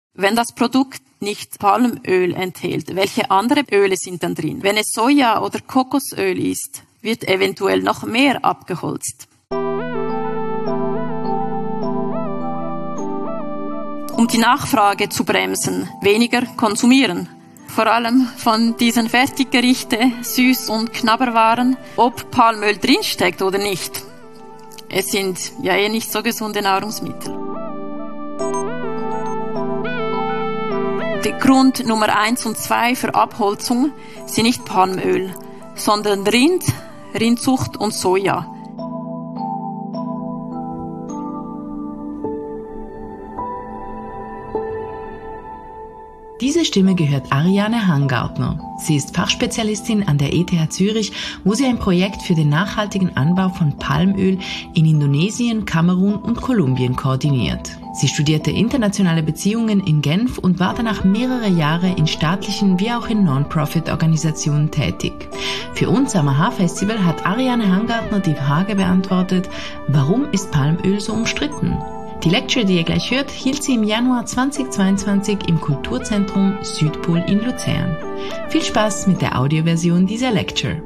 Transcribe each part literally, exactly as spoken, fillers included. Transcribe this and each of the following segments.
Wenn das Produkt nicht Palmöl enthält, welche andere Öle sind dann drin? Wenn es Soja- oder Kokosöl ist, wird eventuell noch mehr abgeholzt. Um die Nachfrage zu bremsen, weniger konsumieren. Vor allem von diesen Fertiggerichte, Süß- und Knabberwaren, ob Palmöl drinsteckt oder nicht. Es sind ja eh nicht so gesunde Nahrungsmittel. Der Grund Nummer eins und zwei für Abholzung sind nicht Palmöl, sondern Rind, Rindzucht und Soja. Diese Stimme gehört Ariane Hangartner. Sie ist Fachspezialistin an der E T H Zürich, wo sie ein Projekt für den nachhaltigen Anbau von Palmöl in Indonesien, Kamerun und Kolumbien koordiniert. Sie studierte internationale Beziehungen in Genf und war danach mehrere Jahre in staatlichen wie auch in Non-Profit-Organisationen tätig. Für uns am A H A Festival hat Ariane Hangartner die Frage beantwortet, warum ist Palmöl so umstritten? Die Lecture, die ihr gleich hört, hielt sie im Januar zweitausendzweiundzwanzig im Kulturzentrum Südpol in Luzern. Viel Spaß mit der Audioversion dieser Lecture.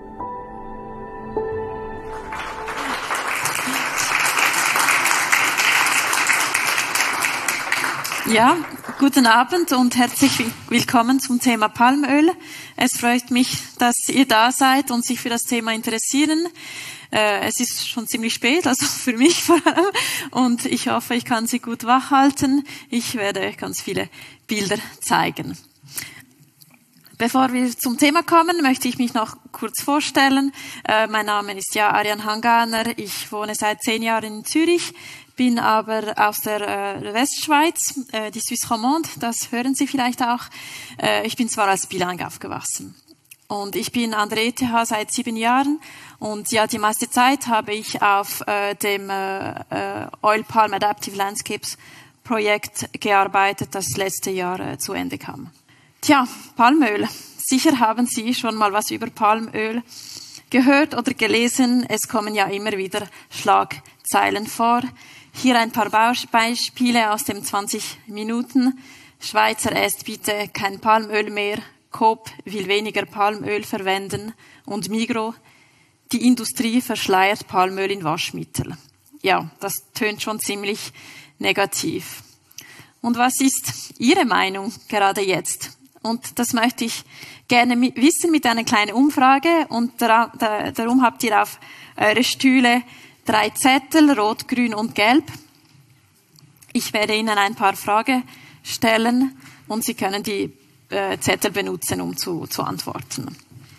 Ja, guten Abend und herzlich willkommen zum Thema Palmöl. Es freut mich, dass ihr da seid und sich für das Thema interessieren. Es ist schon ziemlich spät, also für mich vor allem, und ich hoffe, ich kann Sie gut wachhalten. Ich werde ganz viele Bilder zeigen. Bevor wir zum Thema kommen, möchte ich mich noch kurz vorstellen. Äh, mein Name ist ja Ariane Hangartner. Ich wohne seit zehn Jahren in Zürich, bin aber aus der äh, Westschweiz, äh, die Suisse Romande, das hören Sie vielleicht auch. Äh, ich bin zwar als bilingue aufgewachsen. Und ich bin an der E T H seit sieben Jahren und ja, die meiste Zeit habe ich auf äh, dem äh, Oil Palm Adaptive Landscapes Projekt gearbeitet, das letzte Jahr äh, zu Ende kam. Tja, Palmöl. Sicher haben Sie schon mal was über Palmöl gehört oder gelesen. Es kommen ja immer wieder Schlagzeilen vor. Hier ein paar Beispiele aus dem zwanzig Minuten. Schweizer esst bitte kein Palmöl mehr. Coop will weniger Palmöl verwenden und Migros, die Industrie verschleiert Palmöl in Waschmittel. Ja, das tönt schon ziemlich negativ. Und was ist Ihre Meinung gerade jetzt? Und das möchte ich gerne wissen mit einer kleinen Umfrage. Und darum habt ihr auf eure Stühle drei Zettel, rot, grün und gelb. Ich werde Ihnen ein paar Fragen stellen und Sie können die Zettel benutzen, um zu, zu antworten.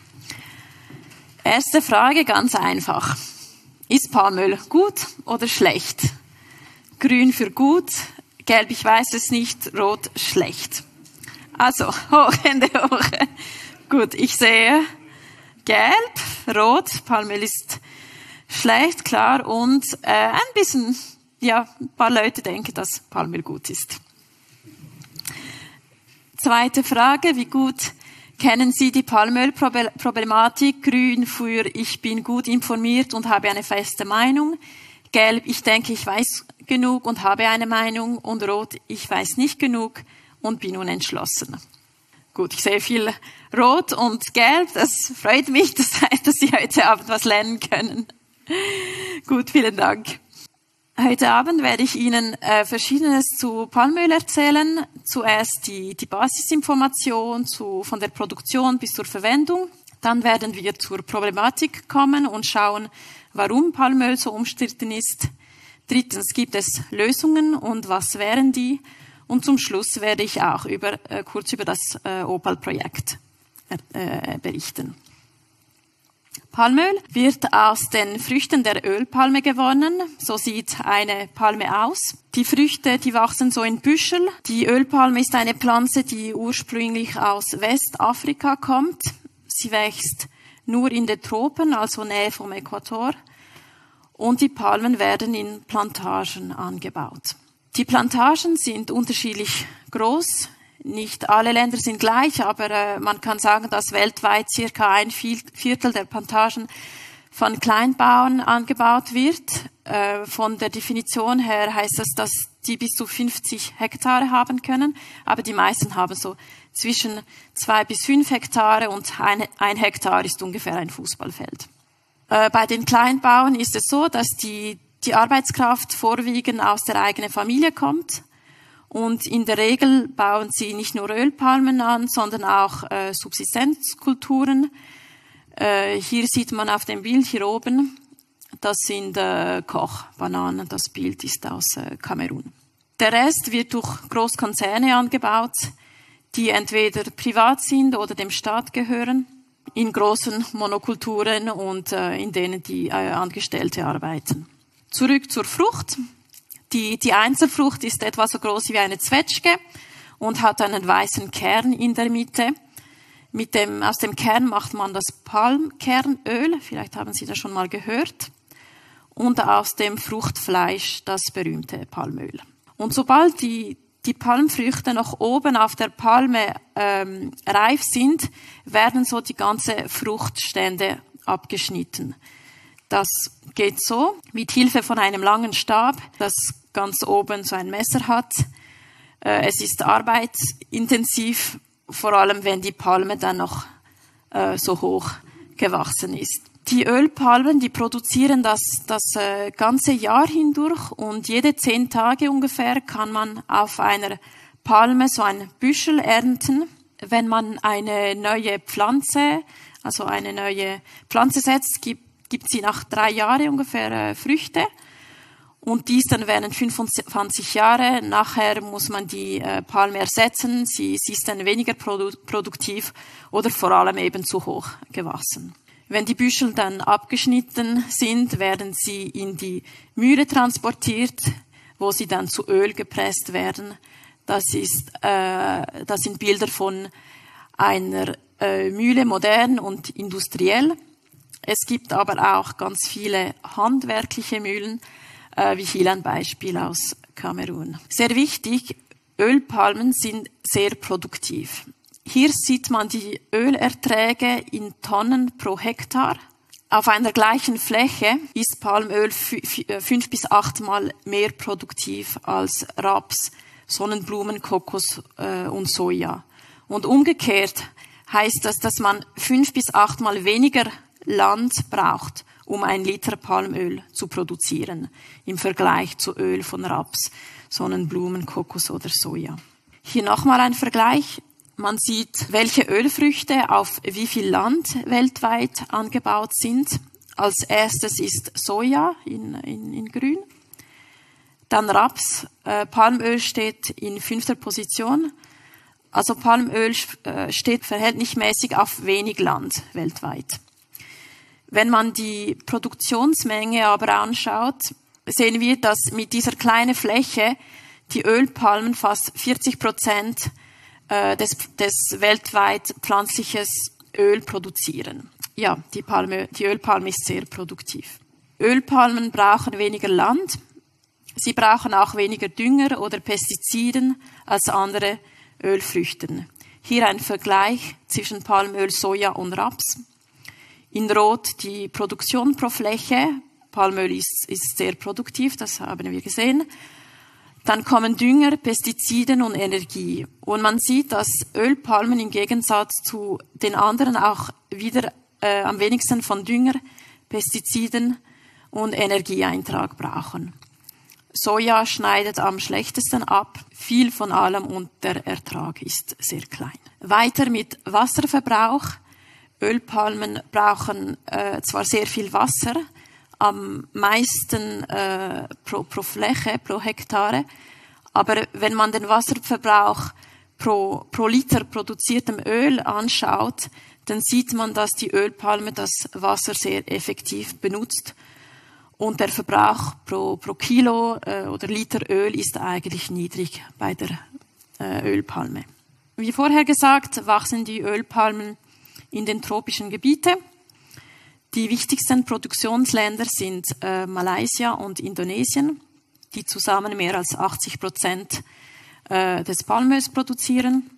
Erste Frage, ganz einfach. Ist Palmöl gut oder schlecht? Grün für gut, gelb, ich weiß es nicht, rot, schlecht. Also, hoch, Hände hoch. Gut, ich sehe gelb, rot, Palmöl ist schlecht, klar, und äh, ein bisschen, ja, ein paar Leute denken, dass Palmöl gut ist. Zweite Frage, wie gut kennen Sie die Palmölproblematik? Grün für ich bin gut informiert und habe eine feste Meinung. Gelb, ich denke, ich weiß genug und habe eine Meinung. Und rot, ich weiß nicht genug und bin unentschlossen. Gut, ich sehe viel rot und gelb. Das freut mich, das heißt, dass Sie heute Abend was lernen können. Gut, vielen Dank. Heute Abend werde ich Ihnen äh, Verschiedenes zu Palmöl erzählen. Zuerst die, die Basisinformation zu, von der Produktion bis zur Verwendung. Dann werden wir zur Problematik kommen und schauen, warum Palmöl so umstritten ist. Drittens, gibt es Lösungen und was wären die? Und zum Schluss werde ich auch über, äh, kurz über das äh, Opal-Projekt äh, berichten. Palmöl wird aus den Früchten der Ölpalme gewonnen. So sieht eine Palme aus. Die Früchte, die wachsen so in Büschel. Die Ölpalme ist eine Pflanze, die ursprünglich aus Westafrika kommt. Sie wächst nur in den Tropen, also Nähe vom Äquator. Und die Palmen werden in Plantagen angebaut. Die Plantagen sind unterschiedlich groß. Nicht alle Länder sind gleich, aber äh, man kann sagen, dass weltweit circa ein Viertel der Plantagen von Kleinbauern angebaut wird. Äh, von der Definition her heißt das, dass die bis zu fünfzig Hektare haben können, aber die meisten haben so zwischen zwei bis fünf Hektare und ein, ein Hektar ist ungefähr ein Fußballfeld. Äh, bei den Kleinbauern ist es so, dass die, die Arbeitskraft vorwiegend aus der eigenen Familie kommt und in der Regel bauen sie nicht nur Ölpalmen an, sondern auch äh, Subsistenzkulturen. Äh, hier sieht man auf dem Bild hier oben, das sind äh, Kochbananen, das Bild ist aus äh, Kamerun. Der Rest wird durch Großkonzerne angebaut, die entweder privat sind oder dem Staat gehören, in großen Monokulturen und äh, in denen die äh, Angestellte arbeiten. Zurück zur Frucht. Die, die Einzelfrucht ist etwa so groß wie eine Zwetschge und hat einen weißen Kern in der Mitte. Mit dem, aus dem Kern macht man das Palmkernöl, vielleicht haben Sie das schon mal gehört, und aus dem Fruchtfleisch das berühmte Palmöl. Und sobald die, die Palmfrüchte noch oben auf der Palme ähm, reif sind, werden so die ganze Fruchtstände abgeschnitten. Das geht so, mit Hilfe von einem langen Stab, das ganz oben so ein Messer hat. Äh, es ist arbeitsintensiv, vor allem wenn die Palme dann noch äh, so hoch gewachsen ist. Die Ölpalmen, die produzieren das, das äh, ganze Jahr hindurch und jede zehn Tage ungefähr kann man auf einer Palme so ein Büschel ernten. Wenn man eine neue Pflanze, also eine neue Pflanze setzt, gibt, gibt sie nach drei Jahren ungefähr äh, Früchte. Und dies dann während fünfundzwanzig Jahre. Nachher muss man die äh, Palme ersetzen. Sie, sie ist dann weniger produ- produktiv oder vor allem eben zu hoch gewachsen. Wenn die Büschel dann abgeschnitten sind, werden sie in die Mühle transportiert, wo sie dann zu Öl gepresst werden. Das ist, äh, das sind Bilder von einer äh, Mühle, modern und industriell. Es gibt aber auch ganz viele handwerkliche Mühlen, äh, wie hier ein Beispiel aus Kamerun. Sehr wichtig, Ölpalmen sind sehr produktiv. Hier sieht man die Ölerträge in Tonnen pro Hektar. Auf einer gleichen Fläche ist Palmöl fünf bis achtmal mehr produktiv als Raps, Sonnenblumen, Kokos äh, und Soja. Und umgekehrt heißt das, dass man fünf bis achtmal weniger Land braucht, um ein Liter Palmöl zu produzieren, im Vergleich zu Öl von Raps, Sonnenblumen, Kokos oder Soja. Hier nochmal ein Vergleich. Man sieht, welche Ölfrüchte auf wie viel Land weltweit angebaut sind. Als erstes ist Soja in, in, in grün. Dann Raps. Äh, Palmöl steht in fünfter Position. Also Palmöl äh, steht verhältnismäßig auf wenig Land weltweit. Wenn man die Produktionsmenge aber anschaut, sehen wir, dass mit dieser kleinen Fläche die Ölpalmen fast vierzig Prozent Des, des weltweit pflanzliches Öl produzieren. Ja, die Palme, die Ölpalme ist sehr produktiv. Ölpalmen brauchen weniger Land. Sie brauchen auch weniger Dünger oder Pestiziden als andere Ölfrüchte. Hier ein Vergleich zwischen Palmöl, Soja und Raps. In Rot die Produktion pro Fläche. Palmöl ist, ist sehr produktiv, das haben wir gesehen. Dann kommen Dünger, Pestiziden und Energie. Und man sieht, dass Ölpalmen im Gegensatz zu den anderen auch wieder äh, am wenigsten von Dünger, Pestiziden und Energieeintrag brauchen. Soja schneidet am schlechtesten ab, viel von allem und der Ertrag ist sehr klein. Weiter mit Wasserverbrauch. Ölpalmen brauchen äh, zwar sehr viel Wasser, am meisten äh, pro, pro Fläche, pro Hektare. Aber wenn man den Wasserverbrauch pro, pro Liter produziertem Öl anschaut, dann sieht man, dass die Ölpalme das Wasser sehr effektiv benutzt. Und der Verbrauch pro, pro Kilo äh, oder Liter Öl ist eigentlich niedrig bei der äh, Ölpalme. Wie vorher gesagt, wachsen die Ölpalmen in den tropischen Gebieten. Die wichtigsten Produktionsländer sind äh, Malaysia und Indonesien, die zusammen mehr als achtzig Prozent äh, des Palmöls produzieren.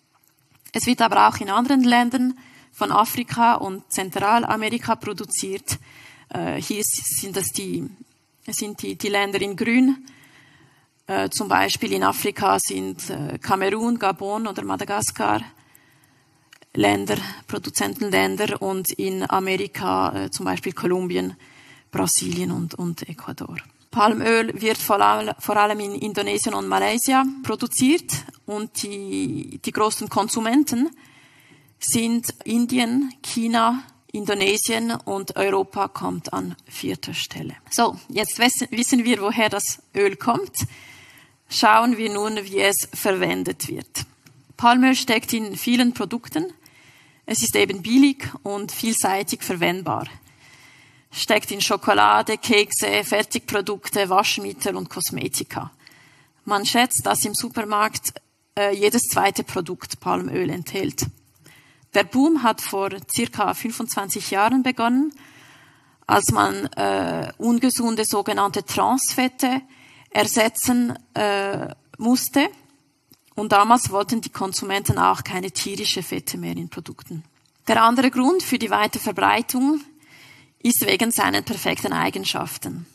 Es wird aber auch in anderen Ländern von Afrika und Zentralamerika produziert. Äh, hier sind das die, sind die, die Länder in grün. Äh, zum Beispiel in Afrika sind äh, Kamerun, Gabon oder Madagaskar Länder, Produzentenländer, und in Amerika äh, zum Beispiel Kolumbien, Brasilien und, und Ecuador. Palmöl wird vor allem, vor allem in Indonesien und Malaysia produziert, und die, die großen Konsumenten sind Indien, China, Indonesien, und Europa kommt an vierter Stelle. So, jetzt wissen wir, woher das Öl kommt. Schauen wir nun, wie es verwendet wird. Palmöl steckt in vielen Produkten. Es ist eben billig und vielseitig verwendbar. Steckt in Schokolade, Kekse, Fertigprodukte, Waschmittel und Kosmetika. Man schätzt, dass im Supermarkt äh, jedes zweite Produkt Palmöl enthält. Der Boom hat vor circa fünfundzwanzig Jahren begonnen, als man äh, ungesunde sogenannte Transfette ersetzen äh, musste. Und damals wollten die Konsumenten auch keine tierischen Fette mehr in Produkten. Der andere Grund für die weite Verbreitung ist wegen seinen perfekten Eigenschaften.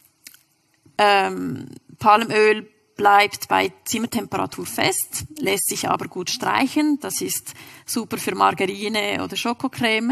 Ähm, Palmöl bleibt bei Zimmertemperatur fest, lässt sich aber gut streichen. Das ist super für Margarine oder Schokocreme.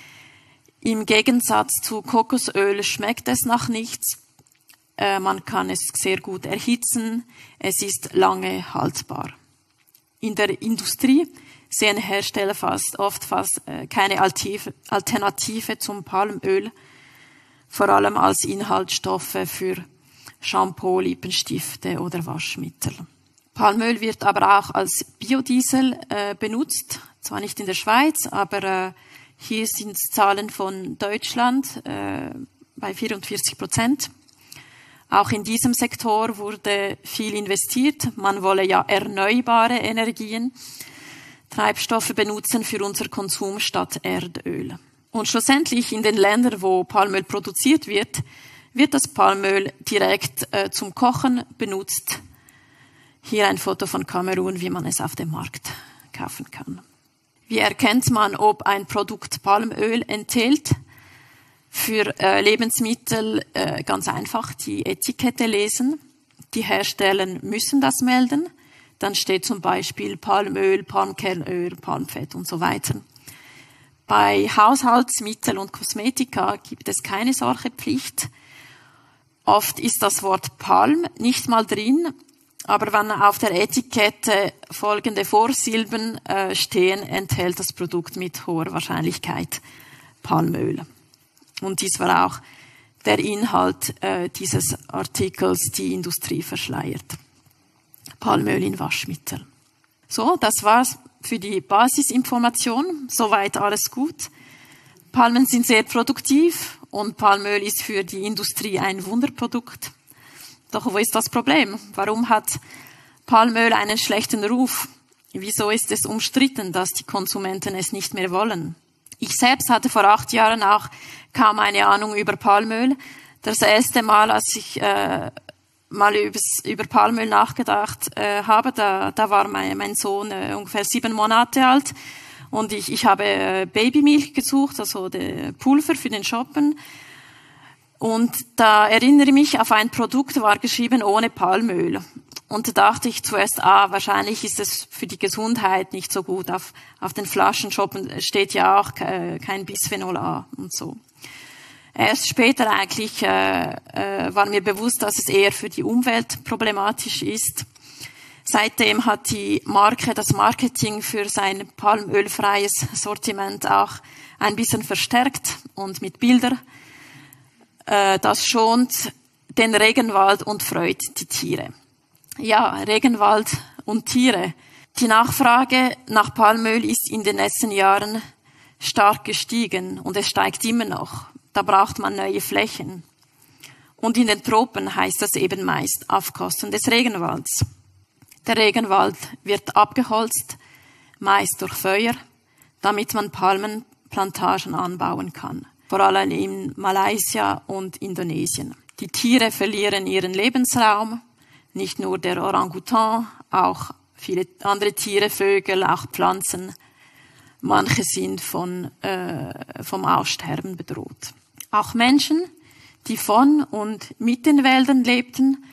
Im Gegensatz zu Kokosöl schmeckt es nach nichts. Äh, man kann es sehr gut erhitzen. Es ist lange haltbar. In der Industrie sehen Hersteller fast oft fast äh, keine Alternative zum Palmöl, vor allem als Inhaltsstoffe für Shampoo, Lippenstifte oder Waschmittel. Palmöl wird aber auch als Biodiesel äh, benutzt, zwar nicht in der Schweiz, aber äh, hier sind Zahlen von Deutschland äh, bei vierundvierzig Prozent. Auch in diesem Sektor wurde viel investiert. Man wolle ja erneuerbare Energien, Treibstoffe benutzen für unser Konsum statt Erdöl. Und schlussendlich in den Ländern, wo Palmöl produziert wird, wird das Palmöl direkt äh, zum Kochen benutzt. Hier ein Foto von Kamerun, wie man es auf dem Markt kaufen kann. Wie erkennt man, ob ein Produkt Palmöl enthält? Für äh, Lebensmittel äh, ganz einfach die Etikette lesen. Die Hersteller müssen das melden. Dann steht zum Beispiel Palmöl, Palmkernöl, Palmfett und so weiter. Bei Haushaltsmitteln und Kosmetika gibt es keine solche Pflicht. Oft ist das Wort Palm nicht mal drin, aber wenn auf der Etikette folgende Vorsilben äh, stehen, enthält das Produkt mit hoher Wahrscheinlichkeit Palmöl. Und dies war auch der Inhalt äh, dieses Artikels, die Industrie verschleiert. Palmöl in Waschmittel. So, das war's für die Basisinformation. Soweit alles gut. Palmen sind sehr produktiv und Palmöl ist für die Industrie ein Wunderprodukt. Doch wo ist das Problem? Warum hat Palmöl einen schlechten Ruf? Wieso ist es umstritten, dass die Konsumenten es nicht mehr wollen? Ich selbst hatte vor acht Jahren auch kaum eine Ahnung über Palmöl. Das erste Mal, als ich äh, mal übers, über Palmöl nachgedacht äh, habe, da, da war mein, mein Sohn äh, ungefähr sieben Monate alt und ich, ich habe äh, Babymilch gesucht, also de Pulver für den Shoppen. Und da erinnere ich mich, auf ein Produkt war geschrieben ohne Palmöl. Und da dachte ich zuerst, ah, wahrscheinlich ist es für die Gesundheit nicht so gut. Auf, auf den Flaschenshoppen steht ja auch kein Bisphenol A und so. Erst später eigentlich äh, äh, war mir bewusst, dass es eher für die Umwelt problematisch ist. Seitdem hat die Marke das Marketing für sein palmölfreies Sortiment auch ein bisschen verstärkt und mit Bildern. Äh, das schont den Regenwald und freut die Tiere. Ja, Regenwald und Tiere. Die Nachfrage nach Palmöl ist in den letzten Jahren stark gestiegen und es steigt immer noch. Da braucht man neue Flächen. Und in den Tropen heißt das eben meist auf Kosten des Regenwalds. Der Regenwald wird abgeholzt, meist durch Feuer, damit man Palmenplantagen anbauen kann. Vor allem in Malaysia und Indonesien. Die Tiere verlieren ihren Lebensraum. Nicht nur der Orangutan, auch viele andere Tiere, Vögel, auch Pflanzen. Manche sind von, äh, vom Aussterben bedroht. Auch Menschen, die von und mit den Wäldern lebten,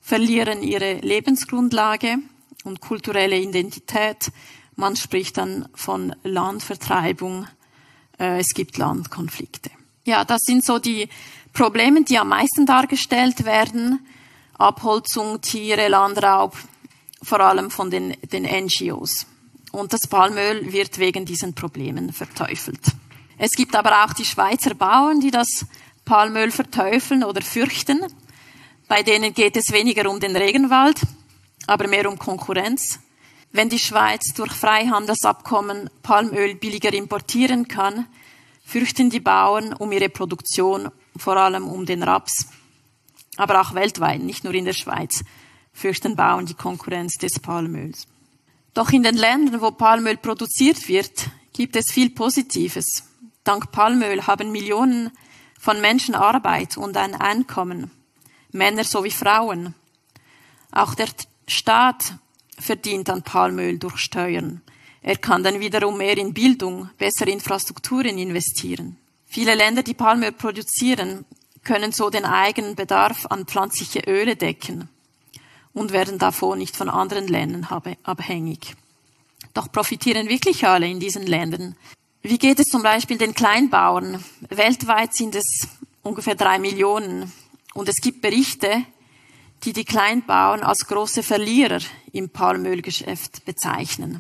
verlieren ihre Lebensgrundlage und kulturelle Identität. Man spricht dann von Landvertreibung. Äh, es gibt Landkonflikte. Ja, das sind so die Probleme, die am meisten dargestellt werden. Abholzung, Tiere, Landraub, vor allem von den, den N G Os. Und das Palmöl wird wegen diesen Problemen verteufelt. Es gibt aber auch die Schweizer Bauern, die das Palmöl verteufeln oder fürchten. Bei denen geht es weniger um den Regenwald, aber mehr um Konkurrenz. Wenn die Schweiz durch Freihandelsabkommen Palmöl billiger importieren kann, fürchten die Bauern um ihre Produktion, vor allem um den Raps. Aber auch weltweit, nicht nur in der Schweiz, fürchten Bauern die Konkurrenz des Palmöls. Doch in den Ländern, wo Palmöl produziert wird, gibt es viel Positives. Dank Palmöl haben Millionen von Menschen Arbeit und ein Einkommen, Männer sowie Frauen. Auch der Staat verdient an Palmöl durch Steuern. Er kann dann wiederum mehr in Bildung, bessere Infrastrukturen investieren. Viele Länder, die Palmöl produzieren, können so den eigenen Bedarf an pflanzliche Öle decken und werden davon nicht von anderen Ländern abhängig. Doch profitieren wirklich alle in diesen Ländern? Wie geht es zum Beispiel den Kleinbauern? Weltweit sind es ungefähr drei Millionen. Und es gibt Berichte, die die Kleinbauern als große Verlierer im Palmölgeschäft bezeichnen.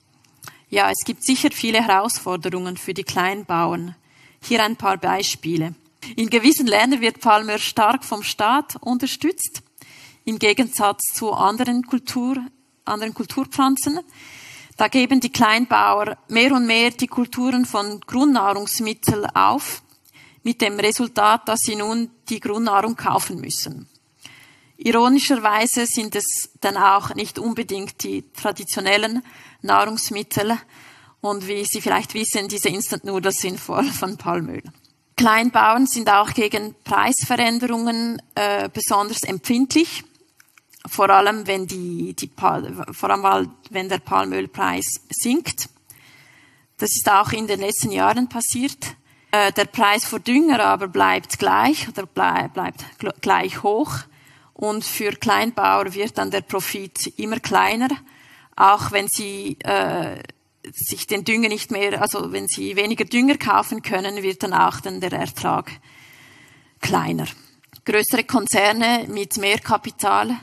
Ja, es gibt sicher viele Herausforderungen für die Kleinbauern. Hier ein paar Beispiele. In gewissen Ländern wird Palmöl stark vom Staat unterstützt, im Gegensatz zu anderen, Kultur, anderen Kulturpflanzen. Da geben die Kleinbauer mehr und mehr die Kulturen von Grundnahrungsmitteln auf, mit dem Resultat, dass sie nun die Grundnahrung kaufen müssen. Ironischerweise sind es dann auch nicht unbedingt die traditionellen Nahrungsmittel und wie Sie vielleicht wissen, diese Instant-Nudeln sind voll von Palmöl. Kleinbauern sind auch gegen Preisveränderungen äh, besonders empfindlich. Vor allem, wenn die, die Pal- vor allem, wenn der Palmölpreis sinkt. Das ist auch in den letzten Jahren passiert. Äh, der Preis für Dünger aber bleibt gleich oder blei- bleibt gl- gleich hoch. Und für Kleinbauer wird dann der Profit immer kleiner, auch wenn sie äh, sich den Dünger nicht mehr, also wenn sie weniger Dünger kaufen können, wird dann auch dann der Ertrag kleiner. Größere Konzerne mit mehr Kapital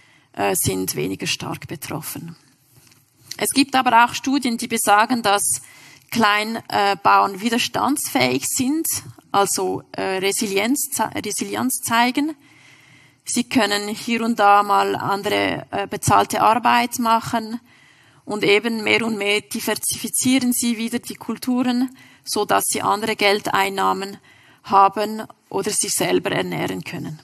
sind weniger stark betroffen. Es gibt aber auch Studien, die besagen, dass Kleinbauern widerstandsfähig sind, also Resilienz, Resilienz zeigen. Sie können hier und da mal andere bezahlte Arbeit machen und eben mehr und mehr diversifizieren sie wieder die Kulturen, so dass sie andere Geldeinnahmen haben oder sich selber ernähren können.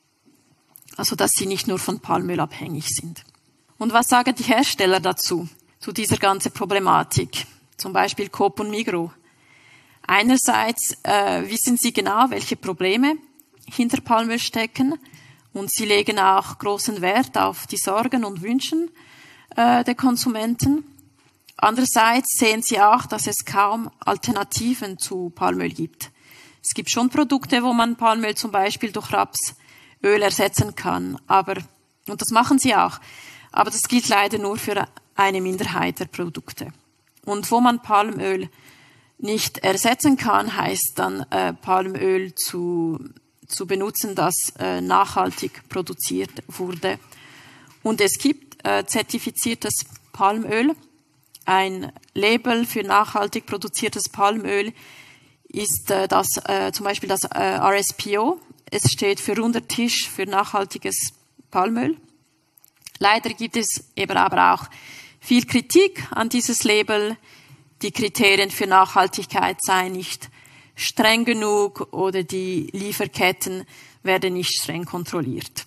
Also, dass sie nicht nur von Palmöl abhängig sind. Und was sagen die Hersteller dazu, zu dieser ganzen Problematik? Zum Beispiel Coop und Migros. Einerseits äh, wissen sie genau, welche Probleme hinter Palmöl stecken und sie legen auch großen Wert auf die Sorgen und Wünschen äh, der Konsumenten. Andererseits sehen sie auch, dass es kaum Alternativen zu Palmöl gibt. Es gibt schon Produkte, wo man Palmöl zum Beispiel durch Raps Öl ersetzen kann, aber, und das machen sie auch, aber das gilt leider nur für eine Minderheit der Produkte. Und wo man Palmöl nicht ersetzen kann, heißt dann äh, Palmöl zu, zu benutzen, das äh, nachhaltig produziert wurde. Und es gibt äh, zertifiziertes Palmöl. Ein Label für nachhaltig produziertes Palmöl ist äh, das, äh, zum Beispiel das äh, R S P O. Es steht für runder Tisch für nachhaltiges Palmöl. Leider gibt es eben aber auch viel Kritik an dieses Label. Die Kriterien für Nachhaltigkeit seien nicht streng genug oder die Lieferketten werden nicht streng kontrolliert.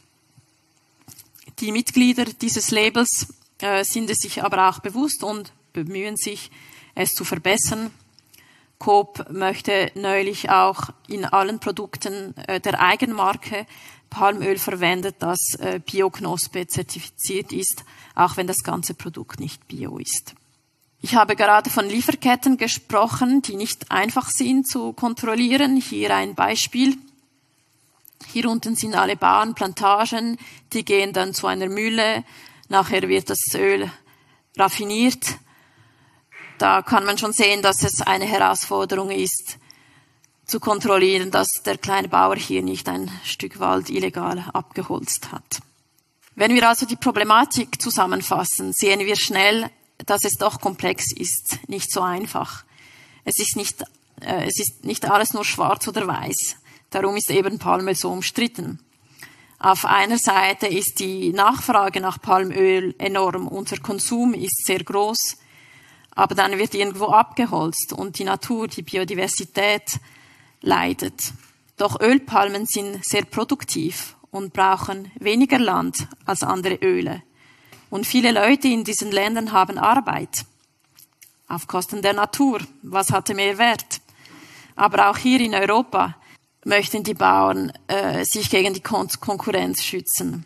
Die Mitglieder dieses Labels äh, sind es sich aber auch bewusst und bemühen sich, es zu verbessern. Coop möchte neulich auch in allen Produkten äh, der Eigenmarke Palmöl verwendet, das äh, Bio-Knospe zertifiziert ist, auch wenn das ganze Produkt nicht bio ist. Ich habe gerade von Lieferketten gesprochen, die nicht einfach sind zu kontrollieren. Hier ein Beispiel. Hier unten sind alle Bauernplantagen, die gehen dann zu einer Mühle, nachher wird das Öl raffiniert. Da kann man schon sehen, dass es eine Herausforderung ist, zu kontrollieren, dass der kleine Bauer hier nicht ein Stück Wald illegal abgeholzt hat. Wenn wir also die Problematik zusammenfassen, sehen wir schnell, dass es doch komplex ist, nicht so einfach. Es ist nicht, äh, es ist nicht alles nur schwarz oder weiß. Darum ist eben Palmöl so umstritten. Auf einer Seite ist die Nachfrage nach Palmöl enorm, unser Konsum ist sehr groß, aber dann wird irgendwo abgeholzt und die Natur, die Biodiversität leidet. Doch Ölpalmen sind sehr produktiv und brauchen weniger Land als andere Öle. Und viele Leute in diesen Ländern haben Arbeit. Auf Kosten der Natur. Was hatte mehr Wert? Aber auch hier in Europa möchten die Bauern äh, sich gegen die Kon- Konkurrenz schützen.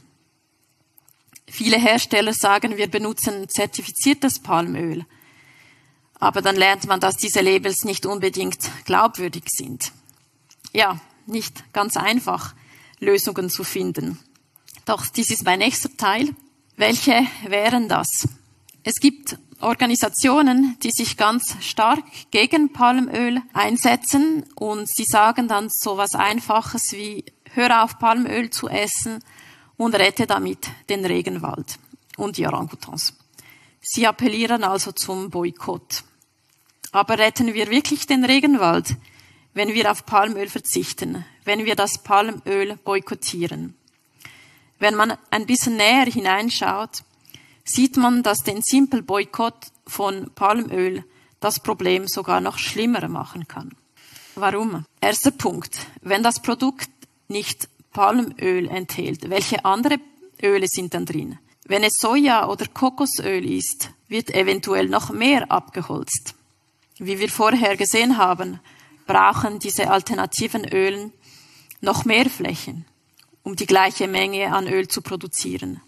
Viele Hersteller sagen, wir benutzen zertifiziertes Palmöl. Aber dann lernt man, dass diese Labels nicht unbedingt glaubwürdig sind. Ja, nicht ganz einfach, Lösungen zu finden. Doch dies ist mein nächster Teil. Welche wären das? Es gibt Organisationen, die sich ganz stark gegen Palmöl einsetzen und sie sagen dann so was Einfaches wie, hör auf Palmöl zu essen und rette damit den Regenwald und die Orangutans. Sie appellieren also zum Boykott. Aber retten wir wirklich den Regenwald, wenn wir auf Palmöl verzichten, wenn wir das Palmöl boykottieren? Wenn man ein bisschen näher hineinschaut, sieht man, dass den simpel Boykott von Palmöl das Problem sogar noch schlimmer machen kann. Warum? Erster Punkt. Wenn das Produkt nicht Palmöl enthält, welche andere Öle sind dann drin? Wenn es Soja- oder Kokosöl ist, wird eventuell noch mehr abgeholzt. Wie wir vorher gesehen haben, brauchen diese alternativen Ölen noch mehr Flächen, um die gleiche Menge an Öl zu produzieren.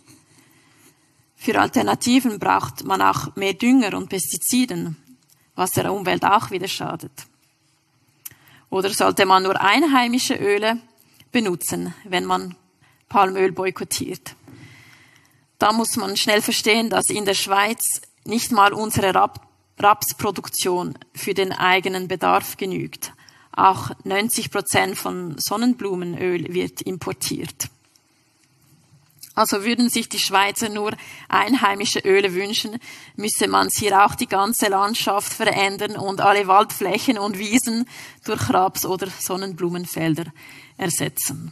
Für Alternativen braucht man auch mehr Dünger und Pestiziden, was der Umwelt auch wieder schadet. Oder sollte man nur einheimische Öle benutzen, wenn man Palmöl boykottiert? Da muss man schnell verstehen, dass in der Schweiz nicht mal unsere Rap- Rapsproduktion für den eigenen Bedarf genügt. Auch neunzig Prozent von Sonnenblumenöl wird importiert. Also würden sich die Schweizer nur einheimische Öle wünschen, müsste man hier auch die ganze Landschaft verändern und alle Waldflächen und Wiesen durch Raps- oder Sonnenblumenfelder ersetzen.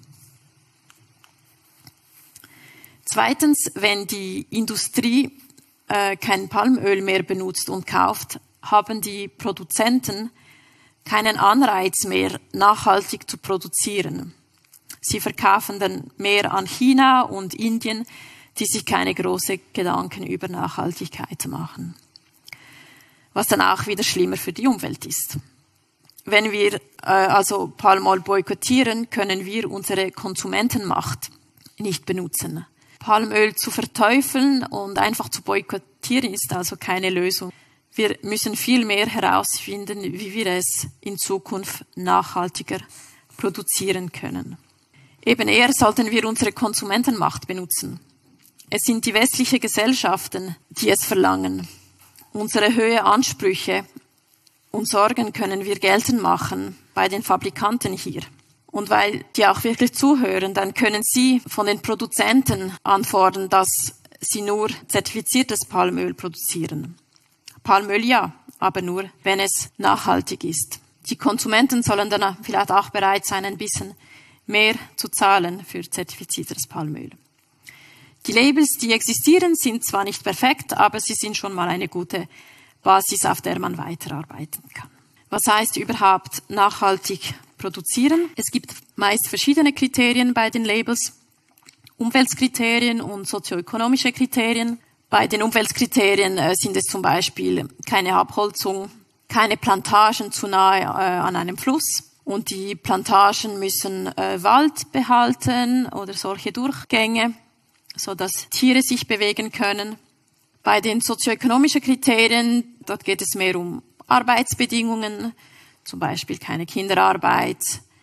Zweitens, wenn die Industrie äh, kein Palmöl mehr benutzt und kauft, haben die Produzenten keinen Anreiz mehr, nachhaltig zu produzieren. Sie verkaufen dann mehr an China und Indien, die sich keine großen Gedanken über Nachhaltigkeit machen. Was dann auch wieder schlimmer für die Umwelt ist. Wenn wir äh, also Palmöl boykottieren, können wir unsere Konsumentenmacht nicht benutzen. Palmöl zu verteufeln und einfach zu boykottieren ist also keine Lösung. Wir müssen viel mehr herausfinden, wie wir es in Zukunft nachhaltiger produzieren können. Eben eher sollten wir unsere Konsumentenmacht benutzen. Es sind die westlichen Gesellschaften, die es verlangen. Unsere hohen Ansprüche und Sorgen können wir geltend machen bei den Fabrikanten hier. Und weil die auch wirklich zuhören, dann können sie von den Produzenten anfordern, dass sie nur zertifiziertes Palmöl produzieren. Palmöl ja, aber nur, wenn es nachhaltig ist. Die Konsumenten sollen dann vielleicht auch bereit sein, ein bisschen mehr zu zahlen für zertifiziertes Palmöl. Die Labels, die existieren, sind zwar nicht perfekt, aber sie sind schon mal eine gute Basis, auf der man weiterarbeiten kann. Was heißt überhaupt nachhaltig produzieren? Es gibt meist verschiedene Kriterien bei den Labels, Umweltkriterien und sozioökonomische Kriterien. Bei den Umweltkriterien äh, sind es zum Beispiel keine Abholzung, keine Plantagen zu nahe äh, an einem Fluss. Und die Plantagen müssen äh, Wald behalten oder solche Durchgänge, so dass Tiere sich bewegen können. Bei den sozioökonomischen Kriterien, dort geht es mehr um Arbeitsbedingungen, zum Beispiel keine Kinderarbeit,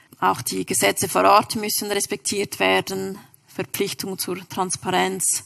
Auch die Gesetze vor Ort müssen respektiert werden, Verpflichtung zur Transparenz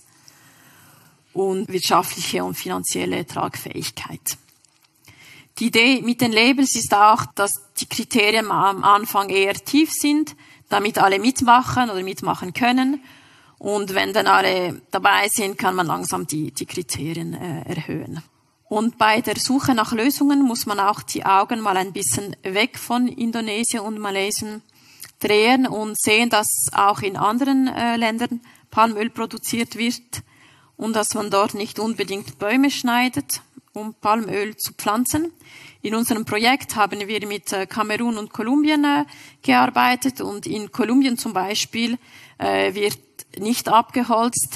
und wirtschaftliche und finanzielle Tragfähigkeit. Die Idee mit den Labels ist auch, dass die Kriterien am Anfang eher tief sind, damit alle mitmachen oder mitmachen können. Und wenn dann alle dabei sind, kann man langsam die, die Kriterien äh, erhöhen. Und bei der Suche nach Lösungen muss man auch die Augen mal ein bisschen weg von Indonesien und Malaysia drehen und sehen, dass auch in anderen äh, Ländern Palmöl produziert wird und dass man dort nicht unbedingt Bäume schneidet, um Palmöl zu pflanzen. In unserem Projekt haben wir mit äh, Kamerun und Kolumbien äh, gearbeitet und in Kolumbien zum Beispiel äh, wird nicht abgeholzt.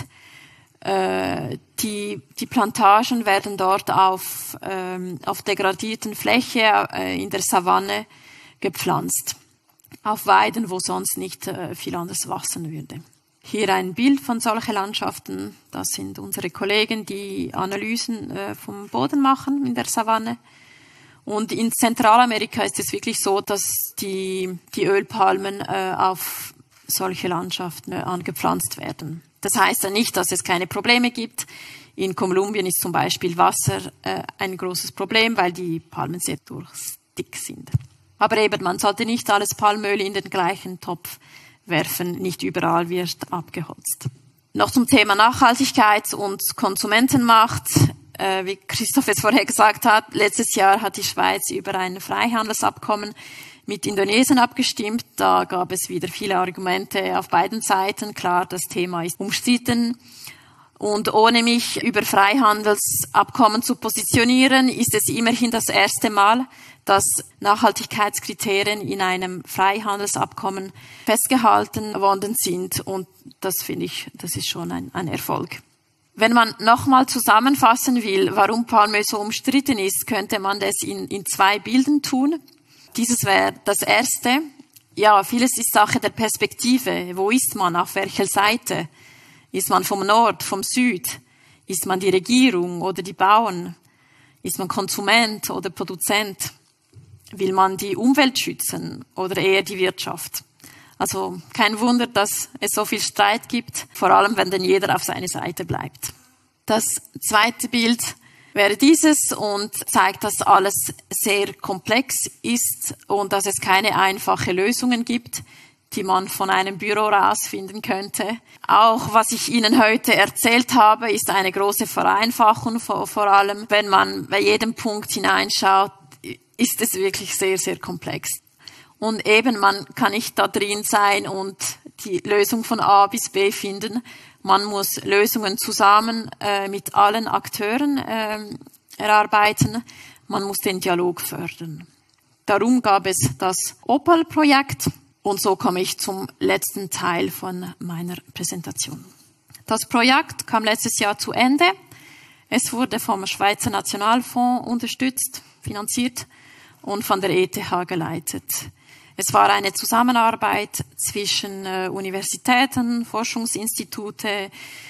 Äh, die, die Plantagen werden dort auf, ähm, auf degradierten Fläche äh, in der Savanne gepflanzt. Auf Weiden, wo sonst nicht äh, viel anders wachsen würde. Hier ein Bild von solchen Landschaften. Das sind unsere Kollegen, die Analysen äh, vom Boden machen in der Savanne. Und in Zentralamerika ist es wirklich so, dass die, die Ölpalmen äh, auf solche Landschaften äh, angepflanzt werden. Das heißt ja nicht, dass es keine Probleme gibt. In Kolumbien ist zum Beispiel Wasser äh, ein großes Problem, weil die Palmen sehr durchdick sind. Aber eben, man sollte nicht alles Palmöl in den gleichen Topf werfen. Nicht überall wird abgeholzt. Noch zum Thema Nachhaltigkeit und Konsumentenmacht. Äh, wie Christoph es vorher gesagt hat, letztes Jahr hat die Schweiz über ein Freihandelsabkommen mit Indonesien abgestimmt. Da gab es wieder viele Argumente auf beiden Seiten. Klar, das Thema ist umstritten. Und ohne mich über Freihandelsabkommen zu positionieren, ist es immerhin das erste Mal, dass Nachhaltigkeitskriterien in einem Freihandelsabkommen festgehalten worden sind. Und das finde ich, das ist schon ein, ein Erfolg. Wenn man nochmal zusammenfassen will, warum Palmöl so umstritten ist, könnte man das in, in zwei Bildern tun. Dieses wäre das erste. Ja, vieles ist Sache der Perspektive. Wo ist man? Auf welcher Seite? Ist man vom Nord, vom Süd? Ist man die Regierung oder die Bauern? Ist man Konsument oder Produzent? Will man die Umwelt schützen oder eher die Wirtschaft? Also kein Wunder, dass es so viel Streit gibt, vor allem wenn dann jeder auf seine Seite bleibt. Das zweite Bild wäre dieses und zeigt, dass alles sehr komplex ist und dass es keine einfachen Lösungen gibt, die man von einem Büro rausfinden könnte. Auch was ich Ihnen heute erzählt habe, ist eine große Vereinfachung, vor, vor allem wenn man bei jedem Punkt hineinschaut, ist es wirklich sehr, sehr komplex. Und eben, man kann nicht da drin sein und die Lösung von A bis B finden. Man muss Lösungen zusammen äh, mit allen Akteuren äh, erarbeiten. Man muss den Dialog fördern. Darum gab es das Opal-Projekt. Und so komme ich zum letzten Teil von meiner Präsentation. Das Projekt kam letztes Jahr zu Ende. Es wurde vom Schweizer Nationalfonds unterstützt, finanziert und von der E T H geleitet. Es war eine Zusammenarbeit zwischen äh, Universitäten, Forschungsinstitute,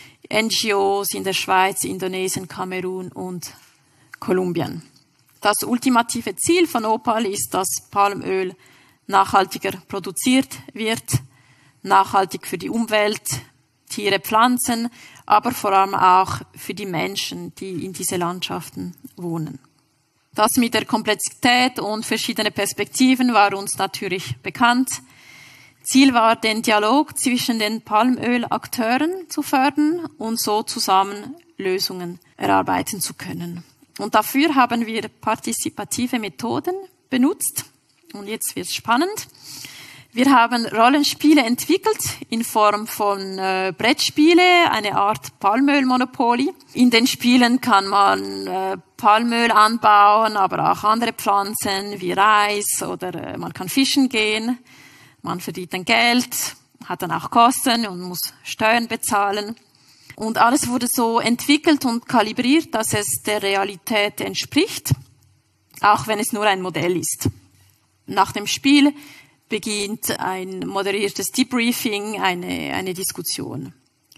N G Os in der Schweiz, Indonesien, Kamerun und Kolumbien. Das ultimative Ziel von Opal ist, dass Palmöl nachhaltiger produziert wird, nachhaltig für die Umwelt, Tiere, Pflanzen, aber vor allem auch für die Menschen, die in diese Landschaften wohnen. Das mit der Komplexität und verschiedene Perspektiven war uns natürlich bekannt. Ziel war, den Dialog zwischen den Palmölakteuren zu fördern und so zusammen Lösungen erarbeiten zu können. Und dafür haben wir partizipative Methoden benutzt. Und jetzt wird's spannend. Wir haben Rollenspiele entwickelt in Form von äh, Brettspiele, eine Art Palmöl-Monopoly. In den Spielen kann man äh, Palmöl anbauen, aber auch andere Pflanzen wie Reis oder äh, man kann fischen gehen. Man verdient dann Geld, hat dann auch Kosten und muss Steuern bezahlen. Und alles wurde so entwickelt und kalibriert, dass es der Realität entspricht, auch wenn es nur ein Modell ist. Nach dem Spiel beginnt ein moderiertes Debriefing, eine, eine Diskussion.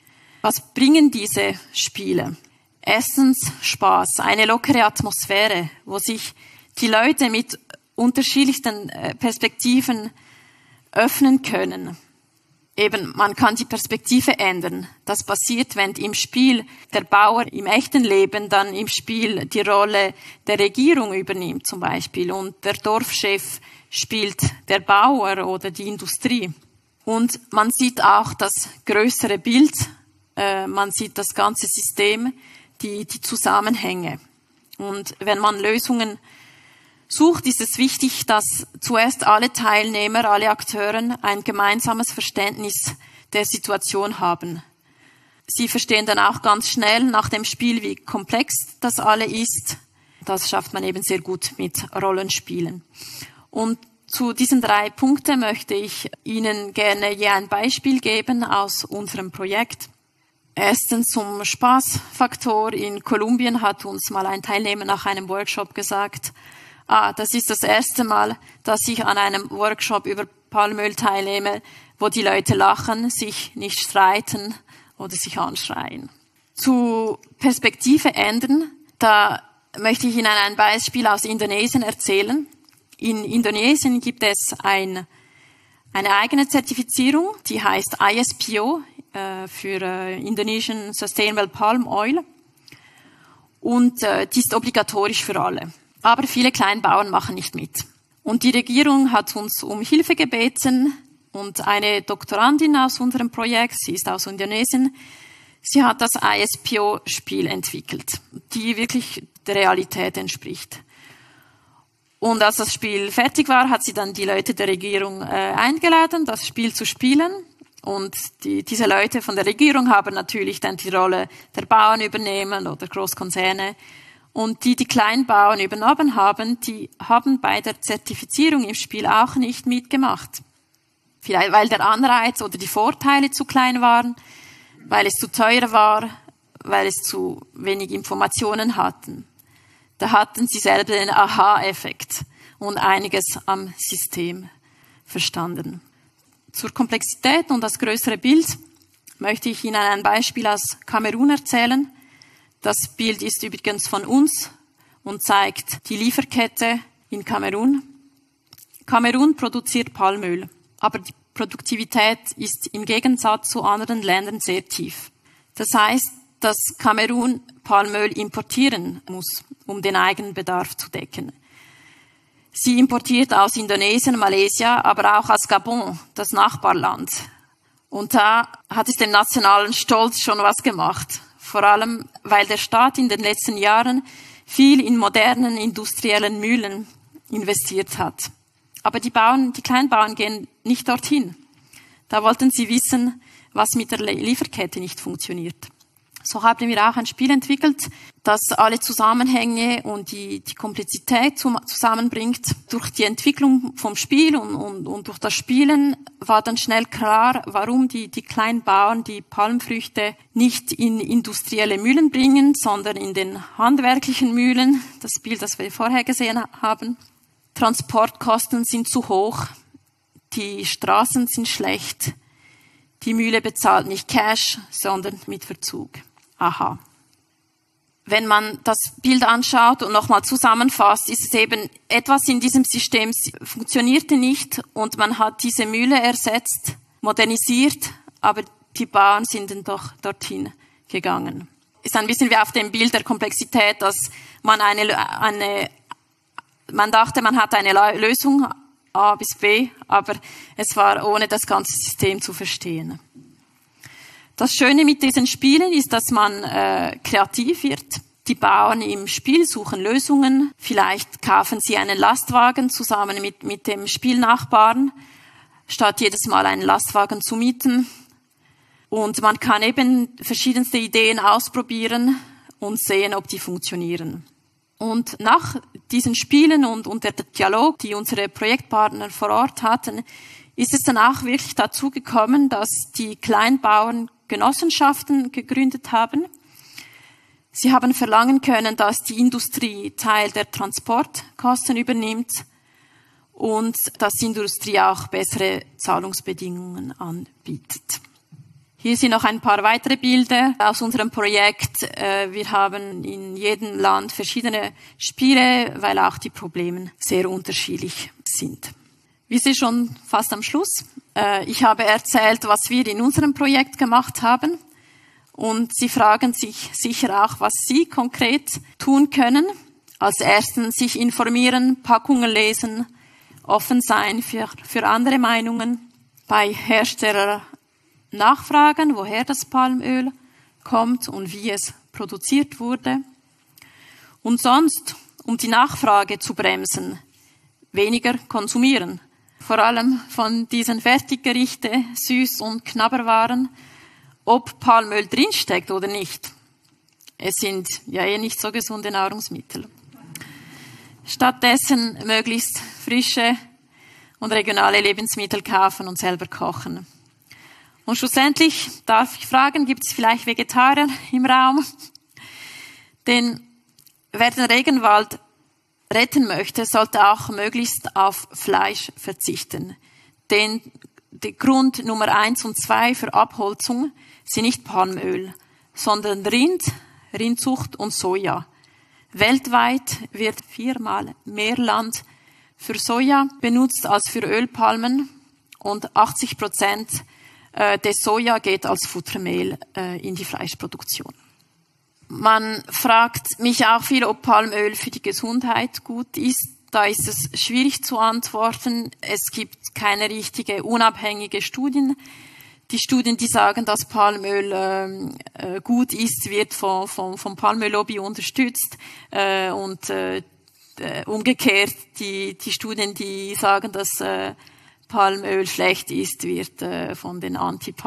Was bringen diese Spiele? Erstens Spaß, eine lockere Atmosphäre, wo sich die Leute mit unterschiedlichsten Perspektiven öffnen können. Eben, man kann die Perspektive ändern. Das passiert, wenn im Spiel der Bauer im echten Leben dann im Spiel die Rolle der Regierung übernimmt zum Beispiel und der Dorfchef spielt der Bauer oder die Industrie. Und man sieht auch das größere Bild, äh, man sieht das ganze System, die, die Zusammenhänge. Und wenn man Lösungen sucht, ist es wichtig, dass zuerst alle Teilnehmer, alle Akteure ein gemeinsames Verständnis der Situation haben. Sie verstehen dann auch ganz schnell nach dem Spiel, wie komplex das alle ist. Das schafft man eben sehr gut mit Rollenspielen. Und zu diesen drei Punkten möchte ich Ihnen gerne je ein Beispiel geben aus unserem Projekt. Erstens zum Spaßfaktor. In Kolumbien hat uns mal ein Teilnehmer nach einem Workshop gesagt, Ah, das ist das erste Mal, dass ich an einem Workshop über Palmöl teilnehme, wo die Leute lachen, sich nicht streiten oder sich anschreien. Zu Perspektive ändern, da möchte ich Ihnen ein Beispiel aus Indonesien erzählen. In Indonesien gibt es ein, eine eigene Zertifizierung, die heißt I S P O, äh, für äh, Indonesian Sustainable Palm Oil. Und äh, die ist obligatorisch für alle. Aber viele Kleinbauern machen nicht mit. Und die Regierung hat uns um Hilfe gebeten und eine Doktorandin aus unserem Projekt, sie ist aus Indonesien, sie hat das I S P O-Spiel entwickelt, die wirklich der Realität entspricht. Und als das Spiel fertig war, hat sie dann die Leute der Regierung äh, eingeladen, das Spiel zu spielen. Und die, diese Leute von der Regierung haben natürlich dann die Rolle der Bauern übernehmen oder Großkonzerne. Und die, die Kleinbauern übernommen haben, die haben bei der Zertifizierung im Spiel auch nicht mitgemacht. Vielleicht, weil der Anreiz oder die Vorteile zu klein waren, weil es zu teuer war, weil es zu wenig Informationen hatten. Da hatten sie selber den Aha-Effekt und einiges am System verstanden. Zur Komplexität und das größere Bild möchte ich Ihnen ein Beispiel aus Kamerun erzählen. Das Bild ist übrigens von uns und zeigt die Lieferkette in Kamerun. Kamerun produziert Palmöl, aber die Produktivität ist im Gegensatz zu anderen Ländern sehr tief. Das heißt, dass Kamerun Palmöl importieren muss, um den eigenen Bedarf zu decken. Sie importiert aus Indonesien, Malaysia, aber auch aus Gabon, das Nachbarland. Und da hat es dem nationalen Stolz schon was gemacht. Vor allem, weil der Staat in den letzten Jahren viel in modernen industriellen Mühlen investiert hat. Aber die Bauern, die Kleinbauern gehen nicht dorthin. Da wollten sie wissen, was mit der Lieferkette nicht funktioniert. So haben wir auch ein Spiel entwickelt, das alle Zusammenhänge und die, die Komplexität zum, zusammenbringt. Durch die Entwicklung vom Spiel und, und, und durch das Spielen war dann schnell klar, warum die, die kleinen Bauern die Palmfrüchte nicht in industrielle Mühlen bringen, sondern in den handwerklichen Mühlen. Das Bild, das wir vorher gesehen haben. Transportkosten sind zu hoch, die Straßen sind schlecht, die Mühle bezahlt nicht Cash, sondern mit Verzug. Aha. Wenn man das Bild anschaut und nochmal zusammenfasst, ist es eben, etwas in diesem System funktionierte nicht und man hat diese Mühle ersetzt, modernisiert, aber die Bauern sind dann doch dorthin gegangen. Ist ein bisschen wie auf dem Bild der Komplexität, dass man eine, eine, man dachte, man hat eine Lösung A bis B, aber es war ohne das ganze System zu verstehen. Das Schöne mit diesen Spielen ist, dass man äh, kreativ wird. Die Bauern im Spiel suchen Lösungen. Vielleicht kaufen sie einen Lastwagen zusammen mit, mit dem Spielnachbarn, statt jedes Mal einen Lastwagen zu mieten. Und man kann eben verschiedenste Ideen ausprobieren und sehen, ob die funktionieren. Und nach diesen Spielen und, und der Dialog, die unsere Projektpartner vor Ort hatten, ist es dann auch wirklich dazu gekommen, dass die Kleinbauern Genossenschaften gegründet haben. Sie haben verlangen können, dass die Industrie Teil der Transportkosten übernimmt und dass die Industrie auch bessere Zahlungsbedingungen anbietet. Hier sind noch ein paar weitere Bilder aus unserem Projekt. Wir haben in jedem Land verschiedene Spiele, weil auch die Probleme sehr unterschiedlich sind. Wir sind schon fast am Schluss. Ich habe erzählt, was wir in unserem Projekt gemacht haben. Und Sie fragen sich sicher auch, was Sie konkret tun können. Als ersten sich informieren, Packungen lesen, offen sein für, für andere Meinungen. Bei Herstellern nachfragen, woher das Palmöl kommt und wie es produziert wurde. Und sonst, um die Nachfrage zu bremsen, weniger konsumieren. Vor allem von diesen Fertiggerichte, Süß- und Knabberwaren, ob Palmöl drinsteckt oder nicht. Es sind ja eh nicht so gesunde Nahrungsmittel. Stattdessen möglichst frische und regionale Lebensmittel kaufen und selber kochen. Und schlussendlich darf ich fragen, gibt es vielleicht Vegetarier im Raum? Denn wer den Regenwald retten möchte, sollte auch möglichst auf Fleisch verzichten. Denn der Grund Nummer eins und zwei für Abholzung sind nicht Palmöl, sondern Rind, Rindzucht und Soja. Weltweit wird viermal mehr Land für Soja benutzt als für Ölpalmen und achtzig Prozent des Soja geht als Futtermehl in die Fleischproduktion. Man fragt mich auch viel, ob Palmöl für die Gesundheit gut ist. Da ist es schwierig zu antworten. Es gibt keine richtige, unabhängige Studien. Die Studien, die sagen, dass Palmöl äh, gut ist, wird vom, vom, vom Palmöl-Lobby unterstützt. Äh, und äh, umgekehrt, die, die Studien, die sagen, dass äh, Palmöl schlecht ist, wird äh, von den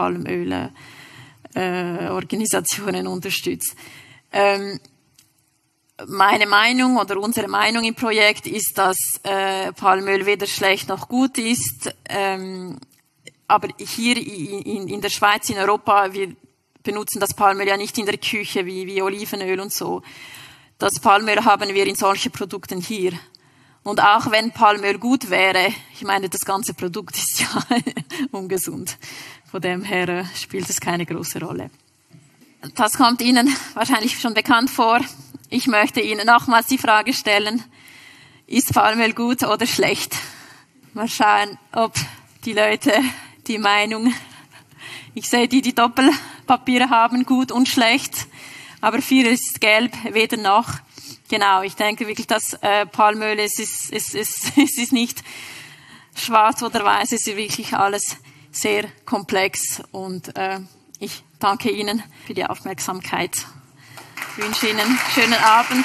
Anti-Palmöl-Organisationen äh, unterstützt. Ähm, meine Meinung oder unsere Meinung im Projekt ist, dass äh, Palmöl weder schlecht noch gut ist. Ähm, aber hier in, in der Schweiz, in Europa, wir benutzen das Palmöl ja nicht in der Küche wie, wie Olivenöl und so. Das Palmöl haben wir in solchen Produkten hier. Und auch wenn Palmöl gut wäre, ich meine, das ganze Produkt ist ja ungesund. Von dem her äh, spielt es keine große Rolle. Das kommt Ihnen wahrscheinlich schon bekannt vor. Ich möchte Ihnen nochmals die Frage stellen, ist Palmöl gut oder schlecht? Mal schauen, ob die Leute die Meinung, ich sehe die, die Doppelpapiere haben, gut und schlecht, aber vier ist gelb, weder noch. Genau, ich denke wirklich, dass äh, Palmöl, es ist, es, ist, es ist nicht schwarz oder weiß, es ist wirklich alles sehr komplex und äh, ich danke Ihnen für die Aufmerksamkeit. Ich wünsche Ihnen einen schönen Abend.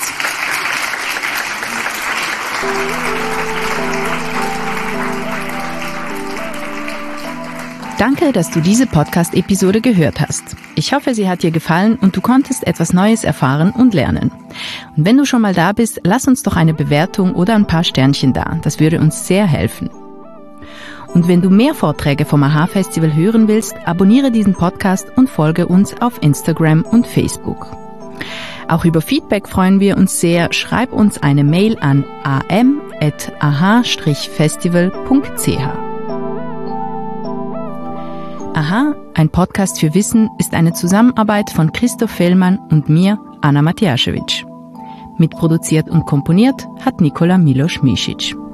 Danke, dass du diese Podcast-Episode gehört hast. Ich hoffe, sie hat dir gefallen und du konntest etwas Neues erfahren und lernen. Und wenn du schon mal da bist, lass uns doch eine Bewertung oder ein paar Sternchen da. Das würde uns sehr helfen. Und wenn du mehr Vorträge vom A H Festival hören willst, abonniere diesen Podcast und folge uns auf Instagram und Facebook. Auch über Feedback freuen wir uns sehr. Schreib uns eine Mail an a m at a h festival punkt c h. Aha, ein Podcast für Wissen ist eine Zusammenarbeit von Christoph Fellmann und mir, Anna Matjaschewitsch. Mitproduziert und komponiert hat Nikola Milos-Misic.